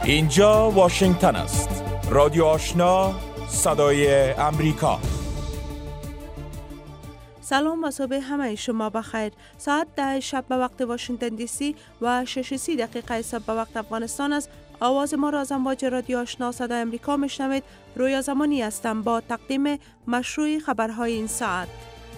اینجا واشنگتن است. رادیو آشنا، صدای امریکا. سلام و صبح همه شما بخیر. ساعت 10 شب به وقت واشنگتن دی سی و 6:30 صبح به وقت افغانستان است. آواز ما را از امواج رادیو آشنا صدای امریکا میشنوید. رویا زمانی هستم با تقدیم مشروع خبرهای این ساعت.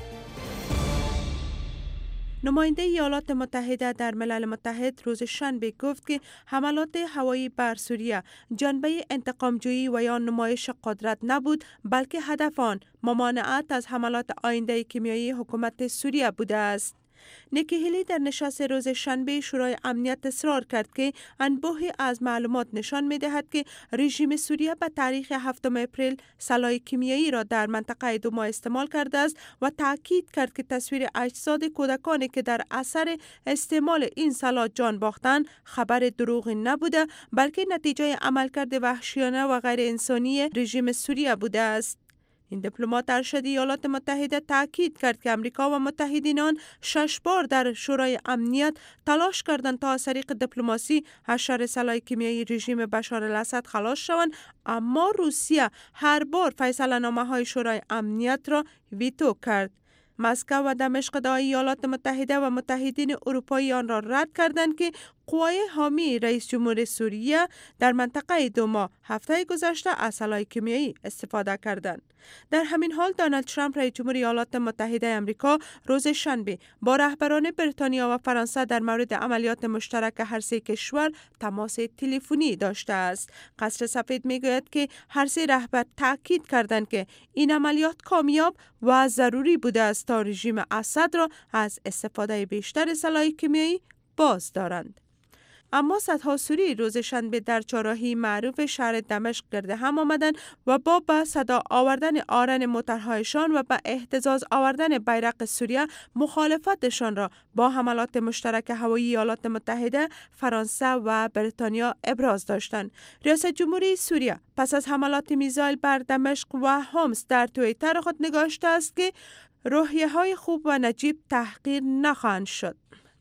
نماینده ایالات متحده در ملل متحد روز شنبه گفت که حملات هوایی بر سوریه جنبه انتقامجویی و یا نمایش قدرت نبود، بلکه هدف آن ممانعت از حملات آینده کیمیایی حکومت سوریه بوده است. نیکی هیلی در نشست روز شنبه شورای امنیت اصرار کرد که انبوهی از معلومات نشان می‌دهد که رژیم سوریه به تاریخ 7 اپریل سلاح کیمیایی را در منطقه دوما استعمال کرده است و تاکید کرد که تصویر اجساد کودکانی که در اثر استعمال این سلاح جان باختند خبر دروغی نبوده، بلکه نتیجه عملکرد وحشیانه و غیر انسانی رژیم سوریه بوده است. این دیپلمات ارشد ایالات متحده تاکید کرد که امریکا و متحدین آن 6 بار در شورای امنیت تلاش کردند تا از طریق دیپلماسی از شر سلاح کیمیایی رژیم بشار الاسد خلاص شوند، اما روسیه هر بار فیصله نامه های شورای امنیت را ویتو کرد. مسکو و دمشق در ایالات متحده و متحدین اروپایی آن را رد کردند که قوای حامی رئیس جمهور سوریه در منطقه دوما هفته گذشته از سلاح کیمیایی استفاده کردند. در همین حال دونالد ترامپ رئیس جمهور ایالات متحده آمریکا روز شنبه با رهبران بریتانیا و فرانسه در مورد عملیات مشترک هر سه کشور تماس تلفنی داشته است. قصر سفید میگوید که هر سه رهبر تاکید کردند که این عملیات کامیاب و ضروری بوده است تا رژیم اسد را از استفاده بیشتر سلاح کیمیایی باز دارند. اما صدها سوری روز شنبه در چهارراهی معروف شهر دمشق گرد هم آمدند و با به صدا آوردن آرن موترهایشان و به اهتزاز آوردن بیرق سوریه مخالفتشان را با حملات مشترک هوایی ایالات متحده، فرانسه و بریتانیا ابراز داشتند. ریاست جمهوری سوریه پس از حملات میزایل بر دمشق و حمص در توییتر خود نگاشته است که روحیه‌های خوب و نجیب تحقیر نخواهند شد.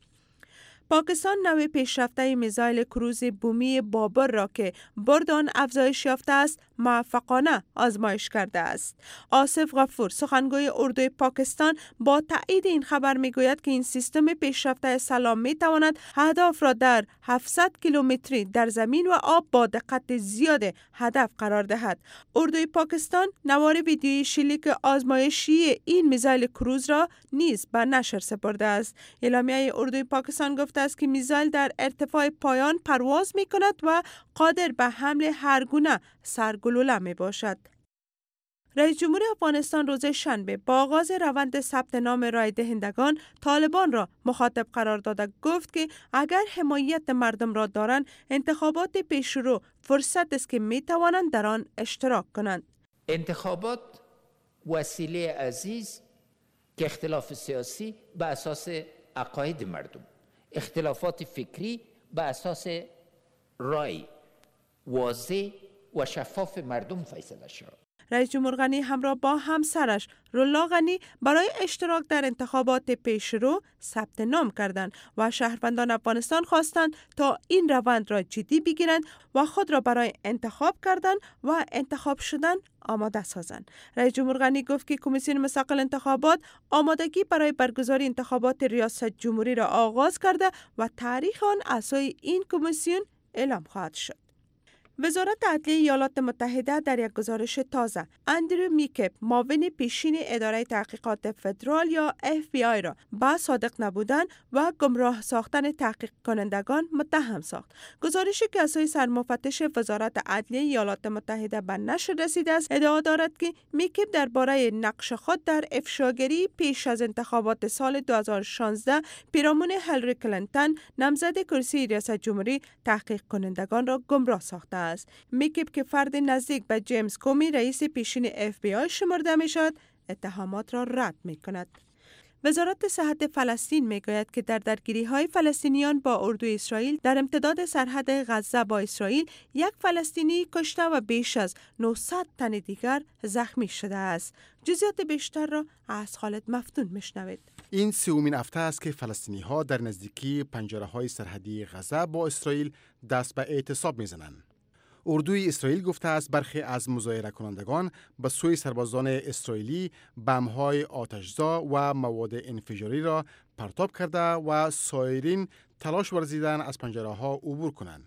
پاکستان نوع پیشرفته میزایل کروز بومی بابر را که برد آن افزایش یافته است موفقانه آزمایش کرده است. آصف غفور سخنگوی اردوی پاکستان با تایید این خبر میگوید که این سیستم پیشرفته سلام میتواند اهداف را در 700 کیلومتری در زمین و آب با دقت زیاد هدف قرار دهد. اردوی پاکستان نوار ویدیویی شلیک آزمایشی این میزایل کروز را نیز به نشر سپرده است. اعلامیه اردوی پاکستان گفته است که میزایل در ارتفاع پایان پرواز می کند و قادر به حمل هر گونه سرگلوله می باشد. رئیس جمهور افغانستان روز شنبه با آغاز روند ثبت نام رای دهندگان طالبان را مخاطب قرار داده گفت که اگر حمایت مردم را دارند انتخابات پیشرو فرصت است که می توانند در آن اشتراک کنند. انتخابات وسیله عزیز که اختلاف سیاسی به اساس عقاید مردم، اختلافات فکری به اساس رای واضح و شفاف مردم فیصله شود. رئیس جمهور غنی همراه با همسرش رولا غنی برای اشتراک در انتخابات پیشرو ثبت نام کردند و شهروندان افغانستان خواستند تا این روند را جدی بگیرند و خود را برای انتخاب کردن و انتخاب شدن آماده سازند. رئیس جمهور غنی گفت که کمیسیون مستقل انتخابات آمادگی برای برگزاری انتخابات ریاست جمهوری را آغاز کرده و تاریخ آن اساس این کمیسیون اعلام خواهد شد. وزارت عدلیه ایالات متحده در یک گزارش تازه اندرو میکپ معاون پیشین اداره تحقیقات فدرال یا FBI را با صادق نبودن و گمراه ساختن تحقیق کنندگان متهم ساخت. گزارشی که از سوی سرمفتش وزارت عدلیه ایالات متحده به نشر رسیده است ادعا دارد که میکپ درباره نقش خود در افشاگری پیش از انتخابات سال 2016 پیرامون هیلاری کلینتون نامزد کرسی ریاست جمهوری تحقیق کنندگان را گمراه ساخته است. میکپ که فرد نزدیک به جیمز کومی رئیس پیشین FBI شمرده می شود اتهامات را رد می کند. وزارت صحت فلسطین میگوید که در درگیری‌های فلسطینیان با اردوی اسرائیل در امتداد سرحد غزه با اسرائیل یک فلسطینی کشته و بیش از 900 تن دیگر زخمی شده است. جزئیات بیشتر را از خالد مفتون میشنوید. این سومین هفته است که فلسطینی‌ها در نزدیکی پنجره‌های سرحدی غزه با اسرائیل دست به اعتصاب می‌زنند. اردوی اسرائیل گفته است برخی از مظاهره کنندگان به سوی سربازان اسرائیلی بمب‌های آتشزا و مواد انفجاری را پرتاب کرده و سایرین تلاش ورزیدن از پنجره‌ها عبور کنند.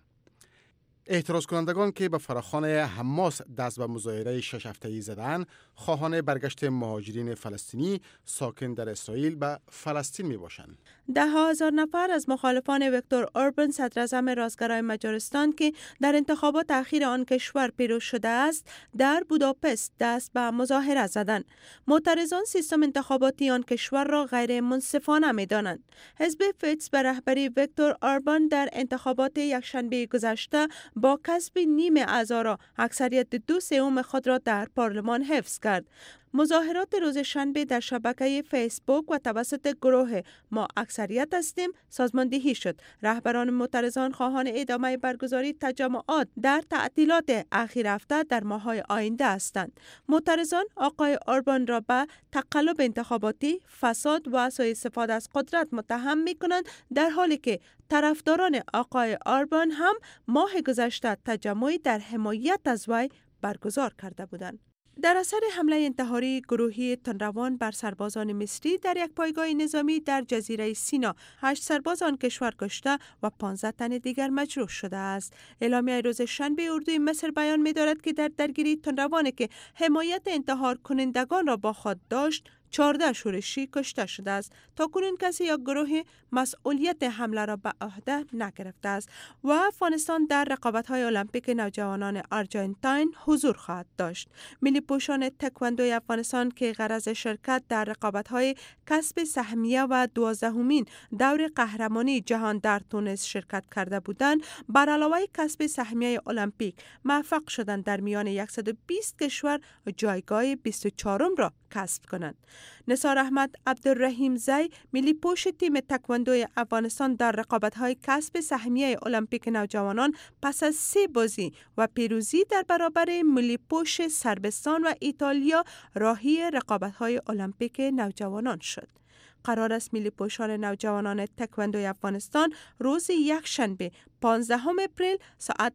اعتراض کنندگان که به فراخوان حماس دست به مظاهره 6 هفته‌ای زدند، خواهان برگشت مهاجرین فلسطینی ساکن در اسرائیل به فلسطین می باشند. 10,000 نفر از مخالفان ویکتور اوربان صدراعظم راستگرای مجارستان که در انتخابات اخیر آن کشور پیروز شده است، در بوداپست دست به مظاهره زدند. معترضان سیستم انتخاباتی آن کشور را غیر منصفانه می دانند. حزب فیتس به رهبری ویکتور اوربان در انتخابات یکشنبه گذشته با کسب نیم اعضا را اکثریت 2/3 خود را در پارلمان حفظ کرد. مظاهرات روز شنبه در شبکه فیسبوک و توسط گروه ما اکثریت هستیم سازماندهی شد. رهبران معترضان خواهان ادامه برگزاری تجمعات در تعطیلات اخیر هفته در ماه‌های آینده هستند. معترضان آقای اوربان را به تقلب انتخاباتی، فساد و سوء استفاده از قدرت متهم می‌کنند، در حالی که طرفداران آقای اوربان هم ماه گذشته تجمعی در حمایت از وی برگزار کرده بودند. در اثر حمله انتحاری گروهی تندروان بر سربازان مصری در یک پایگاه نظامی در جزیره سینا 8 سرباز آن کشور کشته و 15 تن دیگر مجروح شده است. اعلامیه روز شنبه اردوی مصر بیان می‌دارد که در درگیری تندروانی که حمایت انتحار کنندگان را با خود داشت 14 شورشی کشته شده است. تاکنون کسی یا گروه مسئولیت حمله را به عهده نگرفته است و افغانستان در رقابت‌های المپیک نوجوانان آرژانتین حضور خواهد داشت. ملی پوشان تکواندوی افغانستان که غرض شرکت در رقابت‌های کسب سهمیه و 12مین دور قهرمانی جهان در تونس شرکت کرده بودند، بر علاوه کسب سهمیه المپیک موفق شدند در میان 120 کشور جایگاه 24م را کسب کنند. نثار احمد عبدالرحیم زی، ملی پوش تیم تکواندوی افغانستان در رقابت‌های کسب سهمیه المپیک نوجوانان پس از 3 بازی و پیروزی در برابر ملی پوش صربستان و ایتالیا راهی رقابت‌های المپیک نوجوانان شد. قرار است ملی پوشان نوجوانان تکواندوی افغانستان روز یکشنبه 15 اپریل ساعت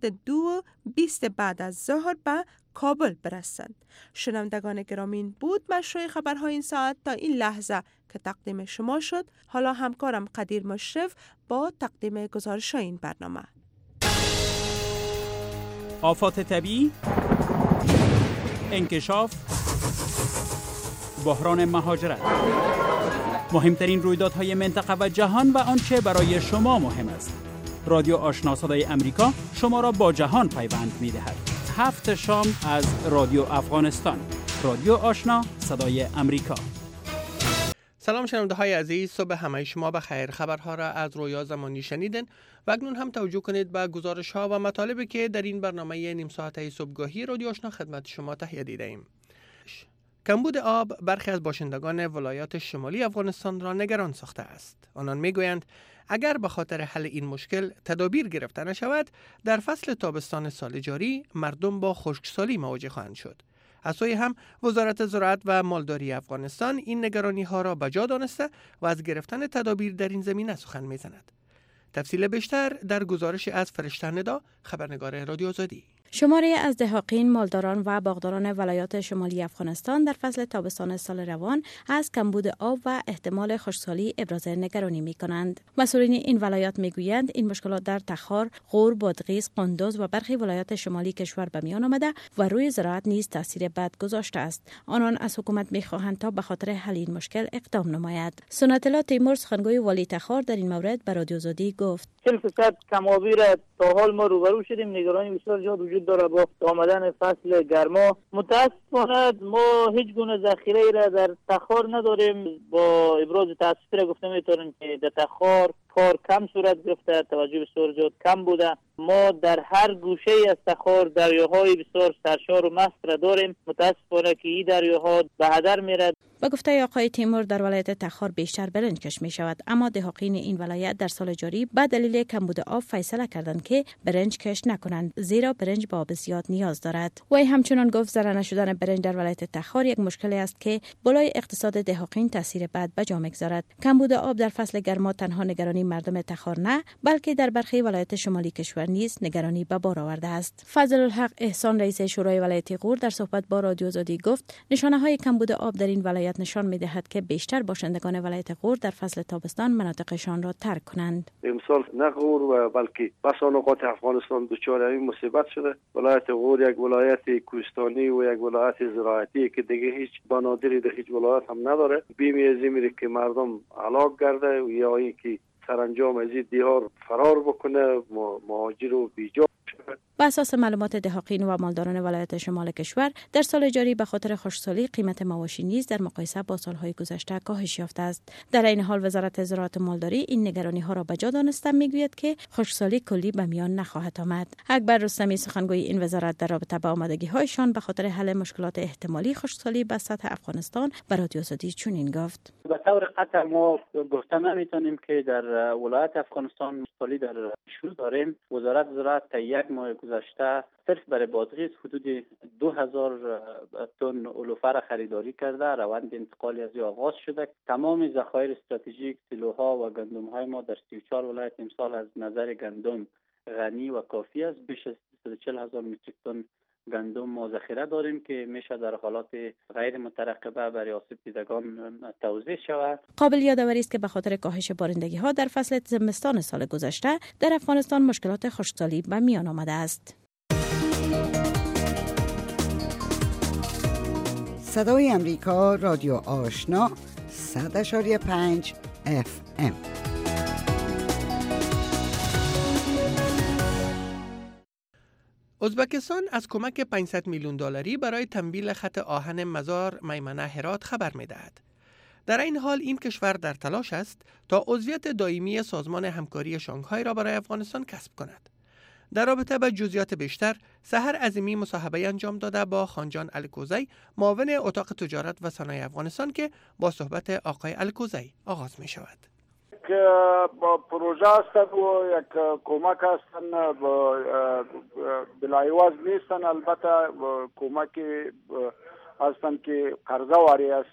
2:20 بعد از ظهر به کابل برسند. شنوندگان گرامی، بود مشروع خبرهای این ساعت تا این لحظه که تقدیم شما شد. حالا همکارم قدیر مشرف با تقدیم گزارش این برنامه. آفات طبیعی، انکشاف، بحران مهاجرت، مهمترین رویدادهای منطقه و جهان و آنچه برای شما مهم است. رادیو آشنا صدای امریکا شما را با جهان پیوند می‌دهد. 7 شام از رادیو افغانستان. رادیو آشنا صدای امریکا. سلام شنونده های عزیز، صبح همه شما بخیر. خبرها را از رویا زمانی شنیدن و اکنون هم توجه کنید به گزارش ها و مطالبی که در این برنامه نیم ساعته صبحگاهی رادیو آشنا خدمت شما تهیه دیده ایم. کمبود آب برخی از باشندگان ولایات شمالی افغانستان را نگران ساخته است. آنان میگویند اگر به خاطر حل این مشکل تدابیر گرفته نشود، در فصل تابستان سال جاری مردم با خشکسالی مواجه خواهند شد. از سوی هم وزارت زراعت و مالداری افغانستان این نگرانی ها را بجا دانسته و از گرفتن تدابیر در این زمینه سخن میزند. تفصیل بیشتر در گزارش از فرشته ندا، خبرنگار رادیو آزادی. شماری از دهقان، مالداران و باغداران ولایات شمالی افغانستان در فصل تابستان سال روان از کمبود آب و احتمال خشکسالی ابراز نگرانی می کنند. مسئولین این ولایات می گویند این مشکلات در تخار، غور، بادغیس، قندوز و برخی ولایات شمالی کشور به میان آمده و روی زراعت نیز تاثیر بد گذاشته است. آنان از حکومت می خواهند تا به خاطر حل این مشکل اقدام نماید. سنت الله تیمور، سخنگوی والی تخار، در این مورد به رادیو آزادی گفت: 40% کم‌آبی را تا حال ما روبرو شدیم. نگرانی بسیار زیاد وجود داره با آمدن فصل گرما. متاسفانه ما هیچ گونه ذخیره را در تخار نداریم. با ابراز تاسف را گفته میتونیم که در تخار کار کم صورت گرفته، توجه بسیار زیاد کم بوده. ما در هر گوشه از تخار دریاهای بسیار سرشار و مست را داریم. متاسفانه که این دریاها به هدر میرد. با گفته آقای تیمور، در ولایت تخار بیشتر برنج کش می شود، اما دهقان این ولایت در سال جاری به دلیل کمبود آب فیصله کردند که برنج کش نکنند، زیرا برنج به آب زیاد نیاز دارد. وی همچنان گفت ضرر نشدن برنج در ولایت تخار یک مشکلی است که بالای اقتصاد دهقان تاثیر بد به جا می‌گذارد. کمبود آب در فصل گرما تنها نگرانی مردم تخار نه، بلکه در برخی ولایات شمالی کشور نیز نگرانی به بار آورده است. فضل الحق احسان رئیس شورای ولایت غور در صحبت با رادیو آزادی گفت نشانه‌های کمبود آب در این ولایت نشان می‌دهد که بیشتر باشندگان ولایت غور در فصل تابستان مناطقشان را ترک کنند. امسال نه غور و بلکه بسیار نقاط افغانستان دچار این مصیبت شده. ولایت غور یک ولایت کوهستانی و یک ولایت زراعتی که دیگه هیچ بنادری در هیچ ولایت هم نداره. بیمی از این که مردم هلاک گرده یا اینکه سرانجام از این دیار فرار بکنه، مهاجر و بیجا شده. بر اساس معلومات دهاقین و مالداران ولایت شمال کشور در سال جاری به خاطر خشکسالی قیمت مواشی نیز در مقایسه با سالهای گذشته کاهش یافته است. در این حال وزارت زراعت و مالداری این نگرانی ها را به جا دانسته میگوید که خشکسالی کلی به میان نخواهد آمد. اکبر رستمی سخنگوی این وزارت در رابطه با آمادگی هایشان به خاطر حل مشکلات احتمالی خشکسالی به سطح افغانستان به رادیو آزادی چنین گفت: به طور قطع ما گفته نمیتونیم که در ولایت افغانستان خشکسالی در شروع داریم. وزارت زراعت تا یک ماه گذشته صرف برای بادغیس حدود 2000 تن علوفه را خریداری کرده. روند انتقالی از آغاز شده. تمام ذخایر استراتژیک سیلوها و گندم‌های ما در 34 ولایت امسال از نظر گندم غنی و کافی است. بیش از 340,000 متریک تن گندم ما ذخیره داریم که میشه در حالات غیر مترقبه برای آسیب دیدگان توزیع شود. قابل یادآوری است که به خاطر کاهش بارندگی ها در فصل زمستان سال گذشته در افغانستان مشکلات خشکسالی به میان آمده است. صدای امریکا، رادیو آشنا 100.5 FM. ازبکستان از کمک 500 میلیون دلاری برای تمویل خط آهن مزار میمنه هرات خبر می‌دهد. در این حال این کشور در تلاش است تا عضویت دائمی سازمان همکاری شانگهای را برای افغانستان کسب کند. در رابطه با جزئیات بیشتر، سحر عظیمی مصاحبه انجام داده با خانجان الکوزی، معاون اتاق تجارت و صنایع افغانستان که با صحبت آقای الکوزی آغاز می شود. با پروژه هستند و یک کمک هستند، بلایواز نیستند، البته کمک هستند که قرضه واری است.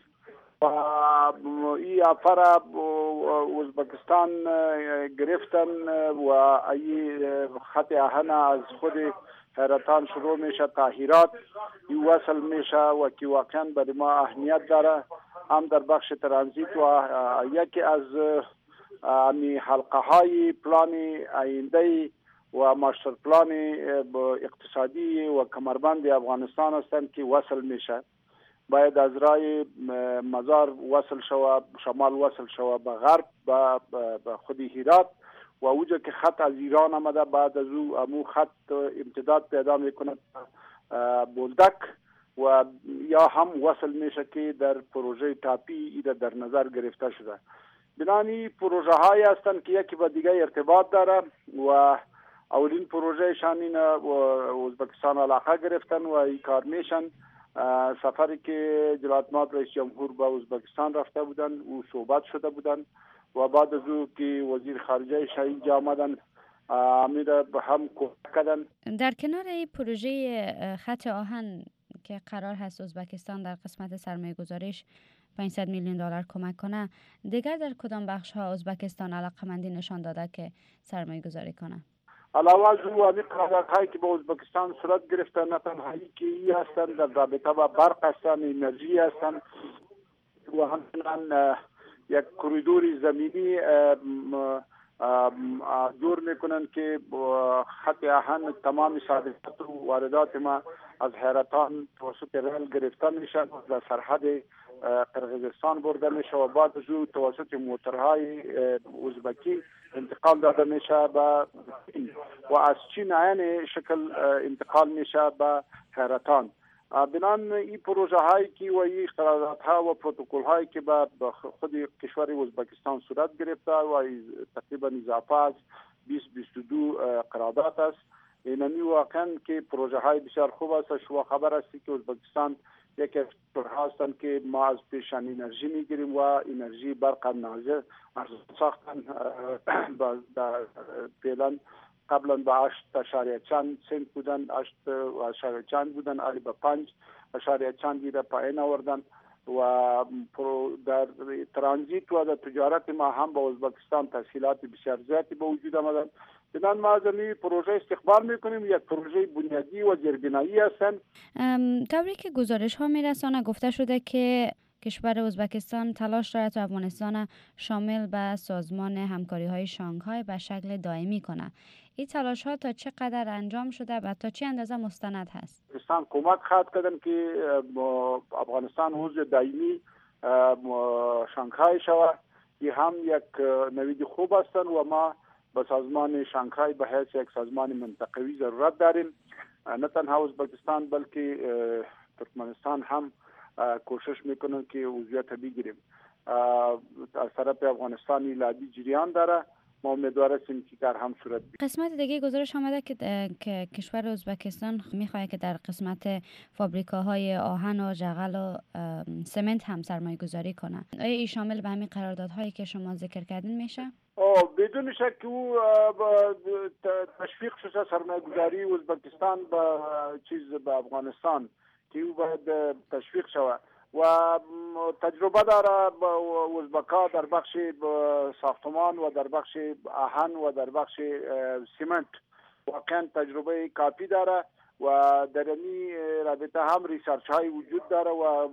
این افر ازبکستان گرفتن و این خط آهن از خود حیرتان شروع میشه تا هرات این وصل میشه و که واقعا برای ما اهمیت داره، هم در بخش ترانزیت و یکی از حلقه های پلان آینده و ماستر پلان اقتصادی و کمربند افغانستان هستند که وصل میشه. باید از رای مزار وصل شوه، شمال وصل شوه به غرب به خود هرات و اوجا که خط از ایران آمده بعد از او خط امتداد پیدا میکنه بولدک و یا هم وصل میشه که در پروژه تاپی ایده در نظر گرفته شده. بنانی پروژه های هستند که یکی با دیگه ارتباط داره و اولین پروژه شانین ازبکستان علاقه گرفتن و این کار میشن. سفری که جلالت مآب رئیس جمهور به ازبکستان رفته بودن و صحبت شده بودن و بعد از او که وزیر خارجه شاهین جا آمدن امیر هم کمک کردن. در کنار این پروژه خط آهن که قرار هست ازبکستان در قسمت سرمایه گذاریش 500 میلیون دلار کمک کنه، دیگر در کدام بخش ها ازبکستان علاقمندی نشان داده که سرمایه گذاری کنه؟ علاوه از او قراردادهایی که با ازبکستان صورت گرفته نه تنهایی که این هستند در رابطه با برق هستند، انرژی هستند و همچنان یک کوریدور زمینی دور میکنن که خط آهن تمام صادرات و واردات ما از حیرتان توسط ریل گرفته میشن و در سرحد قرقیزستان برده میشه و بعد از او توسط موترهای ازبکی انتقال داده میشه و از چین عین شکل انتقال میشه به حیرتان. بنان این پروژه هایی که و این قراردادها و پروتکل هایی که به خود کشور ازبکستان صورت گرفته و تقریبا اضافه از 20-22 قرارداد است. اینمی واقعا که پروژه های بسیار خوب است. شما خبر هستی که ازبکستان یکی از کشورها هستند که ما از پیشان انرژی میگیریم و انرژی برق نازل ساختن فعلا قبلا به 8.4 سنت بودن، 8.4 بودن، علی به 5.4 دیره پایین آوردن و در ترانزیت و در تجارت ما هم با ازبکستان تسهیلات بسیار زیادی به وجود آمدن چنان ما از این پروژه استقبال میکنیم. یک پروژه بنیادی و زیربنایی هستند. طوری که گزارش ها میرسانه گفته شده که کشور ازبکستان تلاش دارد تا افغانستان شامل به سازمان همکاری های شانگهای به شکل دائمی کنه. این تلاش ها تا چقدر انجام شده و تا چه اندازه مستند هست؟ افغانستان کمک خواهد کردن که افغانستان عضو دائمی شانگهای شود. این هم یک نوید خوب هستند و ما به سازمان شانگهای به حیث یک سازمان منطقوی ضرورت داریم. نه تنها ازبکستان بلکه ترکمنستان هم کوشش میکنن که عضویت بگیریم. از طرف افغانستان ایلادی جریان داره. ما امیدوار هستیم که کار هم صورت بگیره. قسمت دیگه گزارش آمده که کشور ازبکستان میخواد که در قسمت فابریکاهای آهن و جغل و سمنت هم سرمایه گذاری کنه. آیا این شامل به همین قراردادهایی که شما ذکر کردین میشه؟ بدون شک او تشویق شده سرمایه گذاری ازبکستان به افغانستان که او باید تشویق شود و تجربه داره ازبکا در بخش ساختمان و در بخش آهن و در بخش سیمنت. واقعا تجربه کافی داره و در این رابطه هم ریسرچ های وجود داره و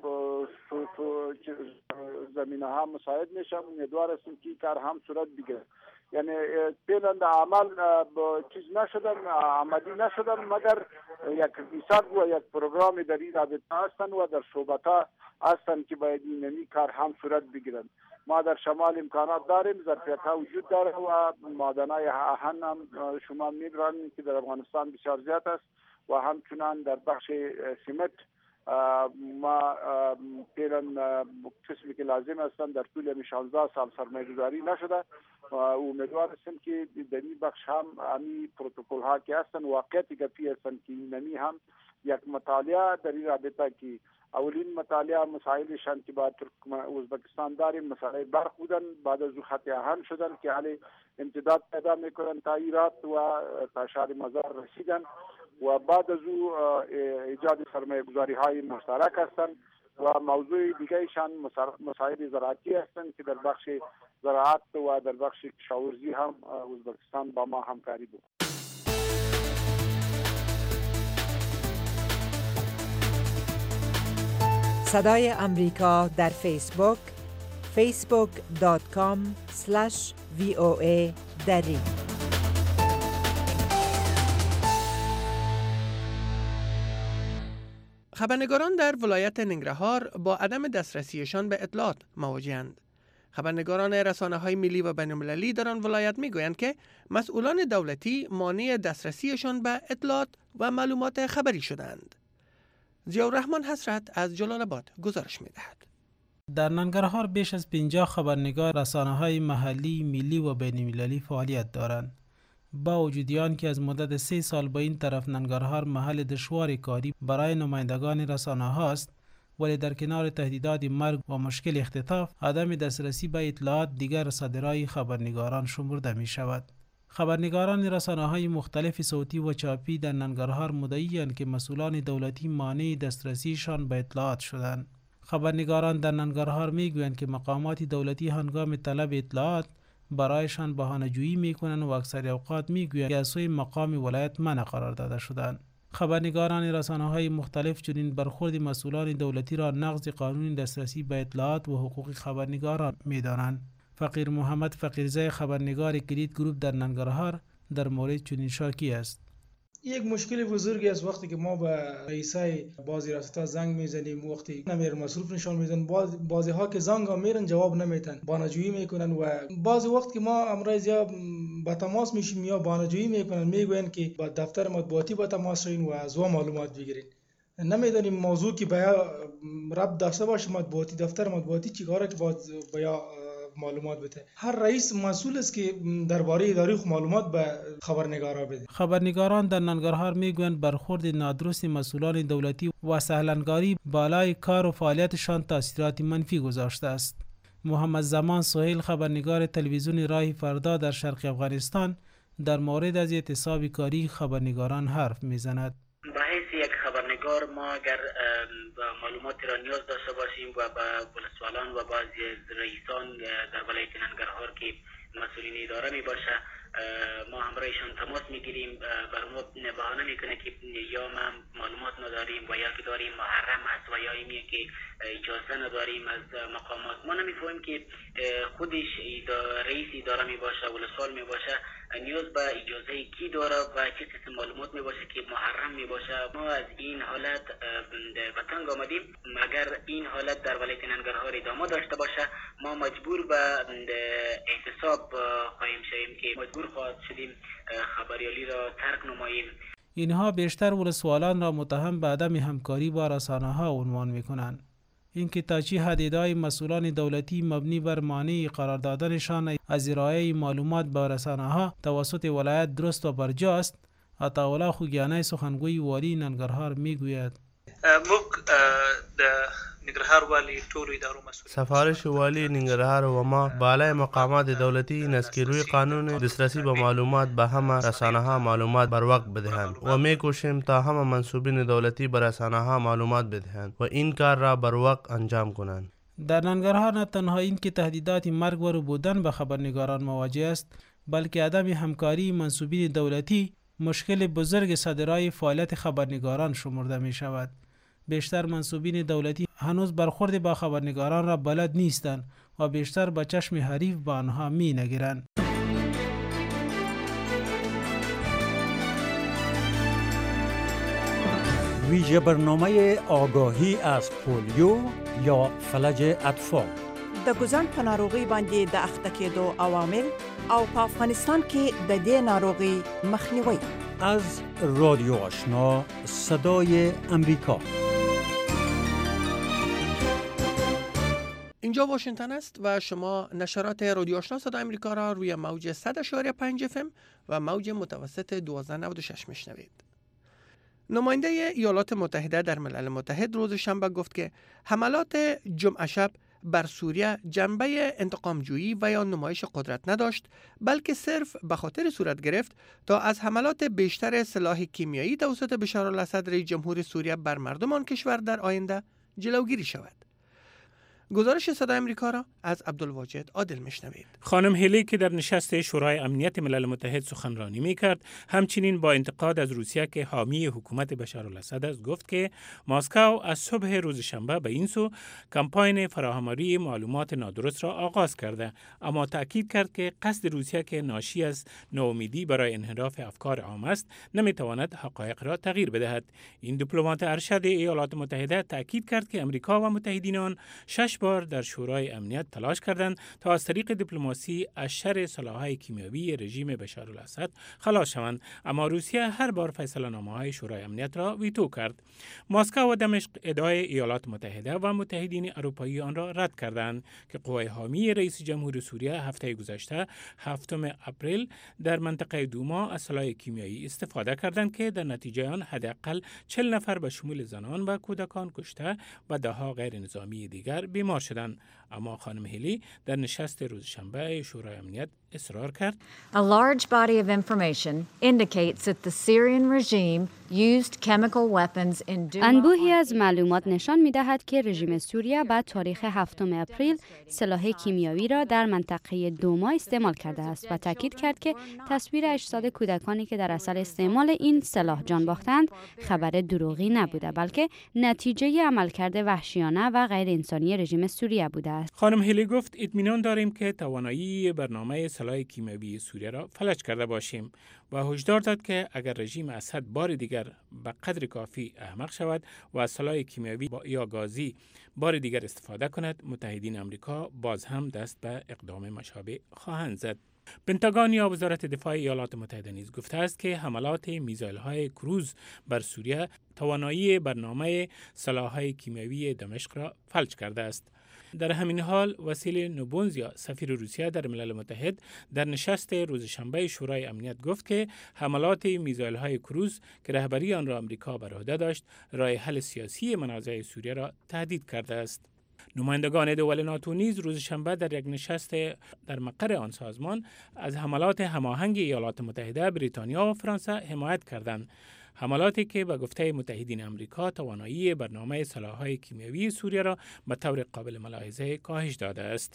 زمینه ها مساعد میشه. امیدوار هستیم که کار هم صورت بگیره. یعنی پیلند عمل چیز نشدن، عملی نشدن، مگر یک ریسرچ و یک پروگرام در این رابطه هستن و در صحبت ها هستن که باید این کار هم صورت بگیرن. ما در شمال امکانات داریم، ظرفیت ها وجود داره و معدن‌های آهن هم شما می‌دانید که در افغانستان بسیار زیاد است و همچنان در بخش سیمنت ما پیرن قسمی که لازم هستند در طول 16 سال سرمایه گذاری نشده و امیدوار هستیم که در این بخش هم همین پروتکل ها که هستند واقعیتی کافی هستند که نمی هم یک مطالعه در این رابطه که اولین مطالعه مسائلشان که با ازبکستان داریم مسائل برق بودن، بعد از خط آهن شدن که حالی امتداد پیدا میکنن تا ایرات و تا شهر مزار رسیدن و بعد از او ایجاد سرمایه گذاری های مشترک هستند و موضوع دیگرشان مسائل زراعتی هستند که در بخش زراعت و در بخش کشاورزی هم ازبکستان با ما همکاری بود. صدای امریکا در فیسبوک facebook.com/VOA دری. خبرنگاران در ولایت ننگرهار با عدم دسترسیشان به اطلاعات مواجه‌اند. خبرنگاران رسانه‌های ملی و بین‌المللی در آن ولایت می‌گویند که مسئولان دولتی مانع دسترسیشان به اطلاعات و معلومات خبری شدند. ضیاءالرحمن حسرت از جلال آباد گزارش می‌دهد. در ننگرهار بیش از 50 خبرنگار رسانه‌های محلی، ملی و بین‌المللی فعالیت دارند. با وجود آن که از مدت 3 سال به این طرف ننگرهار محل دشوار کاری برای نمایندگان رسانه‌ها است، ولی در کنار تهدیدات مرگ و مشکل اختطاف، عدم دسترسی به اطلاعات دیگر صادرای خبرنگاران شمرده می شود. خبرنگاران رسانه‌های مختلف صوتی و چاپی در ننگرهار مدعی‌اند که مسئولان دولتی مانع دسترسیشان به اطلاعات شدند. خبرنگاران در ننگرهار می‌گویند که مقامات دولتی هنگام طلب اطلاعات برایشان بهانه‌جویی می‌کنند و اکثر اوقات می‌گویند که از سوی مقام ولایت منع قرار داده شدند. خبرنگاران رسانه‌های مختلف چنین برخورد مسئولان دولتی را نقض قانون دسترسی به اطلاعات و حقوق خبرنگاران می‌دانند. فقیر محمد فقیرزای خبرنگار کلید گروپ در ننگرهار در مورد چنین شاکی است. یک مشکل بزرگی است وقتی که ما به رئیسای بعضی ریاست‌ها زنگ میزنیم، وقتی نمیر مصروف نشان میدن، بعضی ها که زنگ میرن جواب نمیتن، بانجویی میکنن و بعضی وقت که ما امروز یا با تماس میشیم یا بانجویی میکنن، میگوین که با دفتر مطبوعاتی با تماس شین و از معلومات بگیرین. نمیدونیم موضوع که بیا ربط داشته باشه مطبوعاتی، دفتر مطبوعاتی چیکاره که بیا معلومات بده. هر رئیس مسئول است که درباره اداره معلومات به خبرنگارا بده. خبرنگاران در ننگرهار میگویند برخورد نادرست مسئولان دولتی و سهلنگاری بالای کار و فعالیتشان تاثیرات منفی گذاشته است. محمد زمان سهیل خبرنگار تلویزیون راه فردا در شرق افغانستان در مورد از اعتصاب کاری خبرنگاران حرف میزند. به حیث یک خبرنگار ما اگر معلوماتی را نیاز داشته باشیم و با ولسوالان و بعضی رئیسان در ولایت ننگرهار که مسئولین اداره می باشه ما همراهشان تماس میگیریم، بر ما بهانه میکنه که یا ما معلومات نداریم و یا که داریم محرم است و یا اینیه که اجازه نداریم از مقامات. ما نمیفهمیم که خودش رئیس اداره میباشه ولسوال میباشه نیاز به اجازه کی داره و چه قسم معلومات میباشه که محرم میباشه. ما از این حالت به تنگ آمدیم. اگر این حالت در ولایت ننگرهار ادامه داشته باشه ما مجبور به احتساب خواهیم شویم که مجبور خواهد شدیم خبریالی را ترک نماییم. اینها بیشتر ولسوالان را متهم به عدم همکاری با رسانه‌ها عنوان می‌کنند. اینکه تا چه حد ادعای مسئولان دولتی مبنی بر مانع قرار دادنشان از ارائه معلومات به رسانه‌ها توسط ولایت درست و برجاست، عطاالله خوگیانی سخنگوی والی ننگرهار میگوید ننګرهار والی ټولو ادارو مسئول سفارش والی ننګرهار و ما بالای مقامات دولتی این است که روی قانون دسترسی به معلومات به همه رسانه‌ها معلومات بر وقت بدهند و می‌کوشیم تا همه منصوبین دولتی به رسانه‌ها معلومات بدهند و این کار را بر وقت انجام کنند. در ننگرهار نه تنها این که تهدیدات مرگ و ربودن به خبرنگاران مواجه است، بلکه عدم همکاری منصوبین دولتی مشکل بزرگ صدرای فعالیت خبرنگاران شمرده می شود. بیشتر منصوبین دولتی هنوز برخورد با خبرنگاران را بلد نیستند و بیشتر با چشم حریف با آنها می نگرند. ویژه برنامه آگاهی از پولیو یا فلج اطفال د ګوزن په ناروغي باندې د اخته کېدو عوامل او په افغانستان کې د دې ناروغي مخنیوي. از رادیو آشنا صدای امریکا. اینجا واشنگتن است و شما نشرات رادیو آشنا صدای امریکا را روی موج 100.5 FM و موج متوسط 1296 میشنوید. نماینده ایالات متحده در ملل متحد روز شنبه گفت که حملات جمعه شب بر سوریه جنبه انتقامجویی و یا نمایش قدرت نداشت، بلکه صرف به خاطر صورت گرفت تا از حملات بیشتر سلاح کیمیایی توسط بشار الاسد رئیس جمهور سوریه بر مردم آن کشور در آینده جلوگیری شود. گزارش صدای امریکا را از عبدالواجد عادل میشنوید. خانم هیلی که در نشست شورای امنیت ملل متحد سخنرانی میکرد، همچنین با انتقاد از روسیه که حامی حکومت بشار الاسد است گفت که مسکو از صبح روز شنبه به این سو کمپاین فراهم‌آوری معلومات نادرست را آغاز کرده، اما تاکید کرد که قصد روسیه که ناشی از ناامیدی برای انحراف افکار عام است نمیتواند حقایق را تغییر بدهد. این دیپلمات ارشد ایالات متحده تاکید کرد که امریکا و متحدین آن 6 بار در شورای امنیت تلاش کردند تا از طریق دیپلماسی از شر سلاح‌های کیمیایی رژیم بشار الاسد خلاص شوند، اما روسیه هر بار فیصله‌نامه‌های شورای امنیت را ویتو کرد. مسکو و دمشق ادعای ایالات متحده و متحدین اروپایی آن را رد کردند که قوای حامی رئیس جمهور سوریه هفته گذشته 7 اپریل در منطقه دوما از سلاح کیمیایی استفاده کردند که در نتیجه آن حداقل 40 نفر به شمول زنان و کودکان کشته و ده‌ها غیر نظامی دیگر بیمار شدند. اما خانم هیلی در نشست روز شنبه شورای امنیت اصرار کرد A large body of information indicates that the Syrian regime used chemical weapons in Douma. انبوهی از معلومات نشان می‌دهد که رژیم سوریه بعد تاریخ 7 اپریل سلاح کیمیایی را در منطقه دوما استعمال کرده است و تاکید کرد که تصویر اجساد کودکانی که در اثر استعمال این سلاح جان باختند خبر دروغی نبوده، بلکه نتیجه عملکرد وحشیانه و غیر انسانی رژیم سوریه بوده است. خانم هیلی گفت اطمینان داریم که توانایی برنامه سلاح کیمیایی سوریه را فلج کرده باشیم و هشدار داد که اگر رژیم اسد بار دیگر به قدر کافی احمق شود و از سلاح کیمیایی یا گازی بار دیگر استفاده کند، متحدین آمریکا باز هم دست به اقدام مشابه خواهند زد. پنتاگون یا وزارت دفاع ایالات متحده نیز گفته است که حملات میزایل‌های کروز بر سوریه توانایی برنامه سلاح‌های کیمیایی دمشق را فلج کرده است. در همین حال وسیل نوبونزیا سفیر روسیه در ملل متحد در نشست روز شنبه شورای امنیت گفت که حملات میزایل‌های کروز که رهبری آن را آمریکا بر عهده داشت راه حل سیاسی منازع سوریه را تهدید کرده است. نمایندگان دول ناتو نیز روز شنبه در یک نشست در مقر آن سازمان از حملات هماهنگ ایالات متحده، بریتانیا و فرانسه حمایت کردند. حملاتی که به گفته متحدین آمریکا توانایی برنامه سلاح‌های کیمیایی سوریه را به طور قابل ملاحظه کاهش داده است.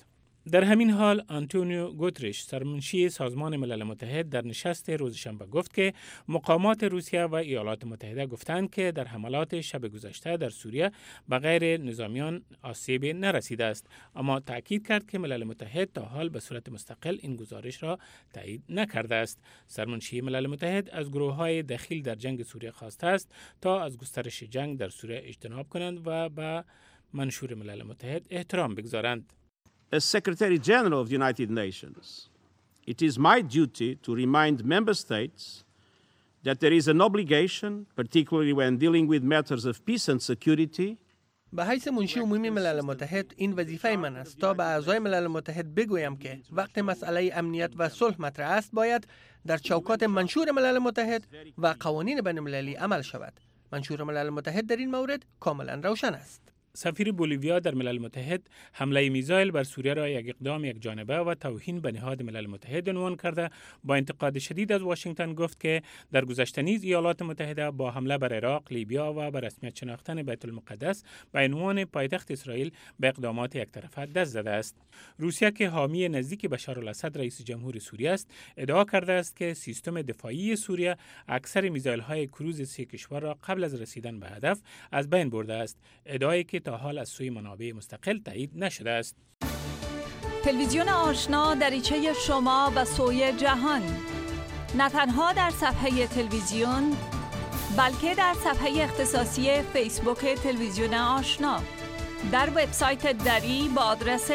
در همین حال آنتونیو گوترش سرمنشی سازمان ملل متحد در نشست روز شنبه گفت که مقامات روسیه و ایالات متحده گفتند که در حملات شب گذشته در سوریه به غیر نظامیان آسیب نرسیده است، اما تاکید کرد که ملل متحد تا حال به صورت مستقل این گزارش را تایید نکرده است. سرمنشی ملل متحد از گروه‌های دخیل در جنگ سوریه خواسته است تا از گسترش جنگ در سوریه اجتناب کنند و به منشور ملل متحد احترام بگذارند. As Secretary General of the United Nations, it is my duty to remind member states that there is an obligation, particularly when dealing with matters of peace and security. به حیث منشی عمومی ملل متحد این وظیفه من است تا به اعضای ملل متحد بگویم که وقت مسئله امنیت و صلح مطرح است باید در چوکات منشور ملل متحد و قوانین بین المللی عمل شود. منشور ملل متحد در این مورد کاملا روشن است. سفیر بولیویا در ملل متحد حمله میزایل بر سوریه را یک اقدام یک جانبه و توهین به نهاد ملل متحد عنوان کرده با انتقاد شدید از واشنگتن گفت که در گذشته نیز ایالات متحده با حمله بر عراق، لیبیا و بر رسمیت شناختن بیت المقدس به عنوان پایتخت اسرائیل به اقدامات یک طرفه دست زده است. روسیه که حامی نزدیک بشار الاسد رئیس جمهور سوریه است، ادعا کرده است که سیستم دفاعی سوریه اکثر میزایل‌های کروز سه کشور را قبل از رسیدن به هدف از بین برده است، ادعایی که تا حال از سوی منابع مستقل تایید نشده است. تلویزیون آشنا دریچه شما به سوی جهان، نه تنها در صفحه تلویزیون بلکه در صفحه اختصاصی فیسبوک تلویزیون آشنا، در وبسایت دری با آدرس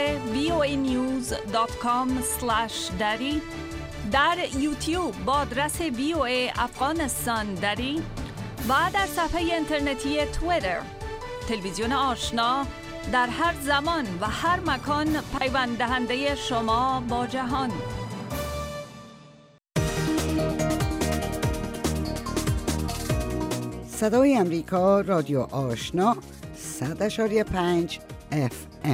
voanews.com/dari، در یوتیوب با آدرس VOA افغانستان دری و در صفحه اینترنتی توییتر. تلویزیون آشنا در هر زمان و هر مکان پیوند دهنده شما با جهان. صدای امریکا، رادیو آشنا 100.5 FM.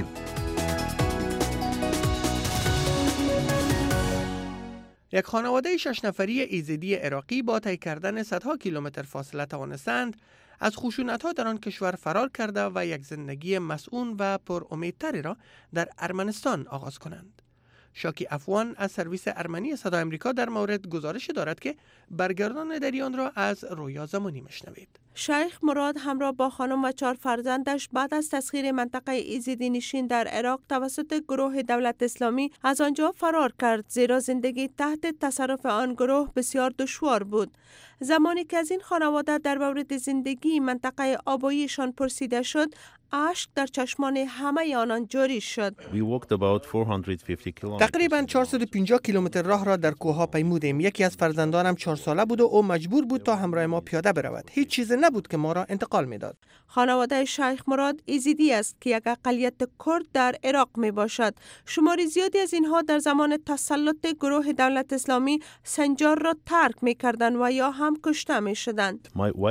یک خانواده 6 نفری ایزدی عراقی با طی کردن صدها کیلومتر فاصله توانستند از خشونت‌ها در آن کشور فرار کرده و یک زندگی مسئول و پر امیدتری را در ارمنستان آغاز کنند. شاکی افوان از سرویس ارمنی صدای امریکا در مورد گزارش دارد که برگردان دریان را از رویا زمانی مشنوید. شیخ مراد همراه با خانم و 4 فرزندش بعد از تسخیر منطقه ایزدی نشین در عراق توسط گروه دولت اسلامی از آنجا فرار کرد، زیرا زندگی تحت تصرف آن گروه بسیار دشوار بود. زمانی که از این خانواده در مورد زندگی منطقه آباییشان پرسیده شد، اشک در چشمان همه آنان جاری شد. تقریباً 450 کیلومتر راه را در کوه‌ها پیمودیم. یکی از فرزندانم 4 ساله بود و او مجبور بود تا همراه ما پیاده برود. هیچ چیز نبود که ما را انتقال میداد. خانواده شیخ مراد ایزدی است که یک اقلیت کرد در عراق می باشد. شمار زیادی از اینها در زمان تسلط گروه دولت اسلامی سنجار را ترک می کردند و یا هم کشته می شدند.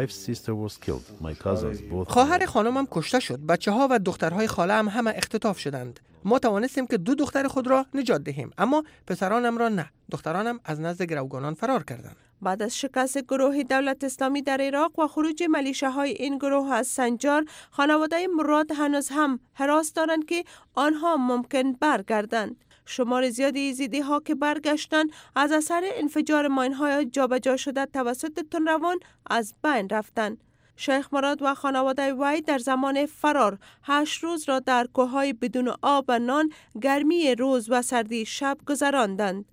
خواهر خانمم کشته شد. بچه‌ها و دخترهای خاله همه اختطاف شدند. ما توانستیم که 2 دختر خود را نجات دهیم، اما پسرانم را نه. دخترانم از نزد گروگانان فرار کردند. بعد از شکست گروه دولت اسلامی در عراق و خروج ملیشه‌های این گروه از سنجار، خانواده مراد هنوز هم هراس دارند که آنها ممکن برگردند. شمار زیادی ایزدی ها که برگشتند از اثر انفجار ماین‌های جابجا شده توسط تندروان از بین رفتند. شیخ مراد و خانواده وی در زمان فرار 8 روز را در کوههای بدون آب و نان، گرمی روز و سردی شب گذراندند.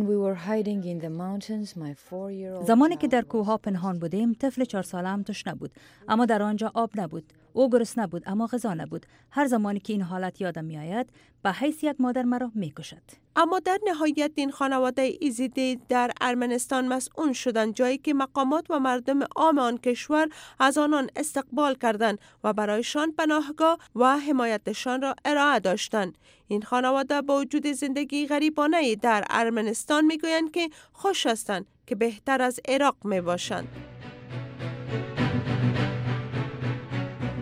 زمانی که در کوه‌ها پنهان بودیم، طفل 4 ساله‌ام تشنه بود، اما در آنجا آب نبود. او گرسنه بود اما غذا نبود. هر زمانی که این حالت یادم میآید، به حیث یک مادر مرا میکشد. اما در نهایت این خانواده ایزدی در ارمنستان مسئول شدند، جایی که مقامات و مردم عام آن کشور از آنان استقبال کردند و برایشان پناهگاه و حمایتشان را ارائه داشتند. این خانواده با وجود زندگی غریبانه در ارمنستان میگویند که خوش هستند که بهتر از عراق می باشند.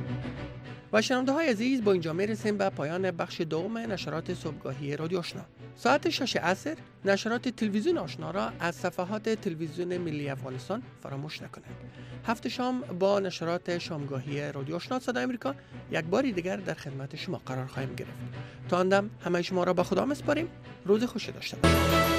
و شنونده های عزیز، با اینجا میرسیم به پایان بخش دوم نشرات صبحگاهی رادیو آشنا. ساعت 6 عصر نشرات تلویزیون آشنا را از صفحات تلویزیون ملی افغانستان فراموش نکنید. 7 شام با نشرات شامگاهی رادیو آشنا صدای آمریکا یک باری دیگر در خدمت شما قرار خواهیم گرفت. تا آن دم همه شما را به خدا می‌سپاریم. روز خوشی داشته باشید.